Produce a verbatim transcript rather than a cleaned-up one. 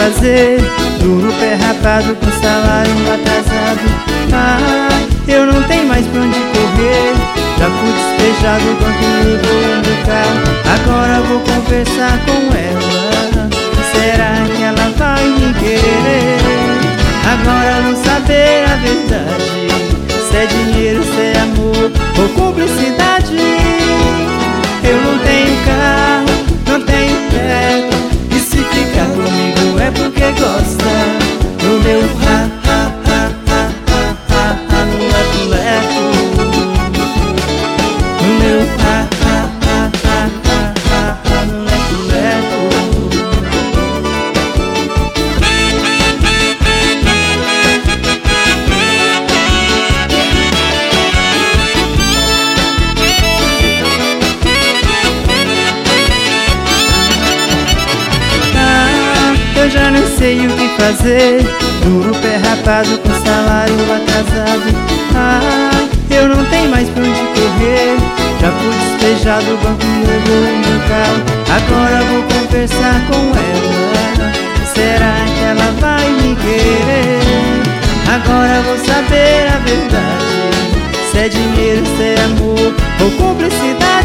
fazer, duro pé rapado com salário atrasado. Ah, eu não tenho mais pra onde correr, já fui despejado do banco e levou no carro. Agora vou conversar com ela, será que ela vai me querer? Agora vou saber a verdade, se é dinheiro, se é amor ou cumplicidade. Eu não tenho carro, não tenho teto, e se ficar comigo é porque gosta do meu ha ha ha ha ha ha ha no leto leto, no meu ha ha ha ha ha ha ha no leto leto. Eu já não sei o que fazer, duro pé rapado com salário atrasado. Ah, eu não tenho mais pra onde correr, já fui despejado do banco e levou no carro. Agora vou conversar com ela, será que ela vai me querer? Agora vou saber a verdade, se é dinheiro, se é amor ou cumplicidade.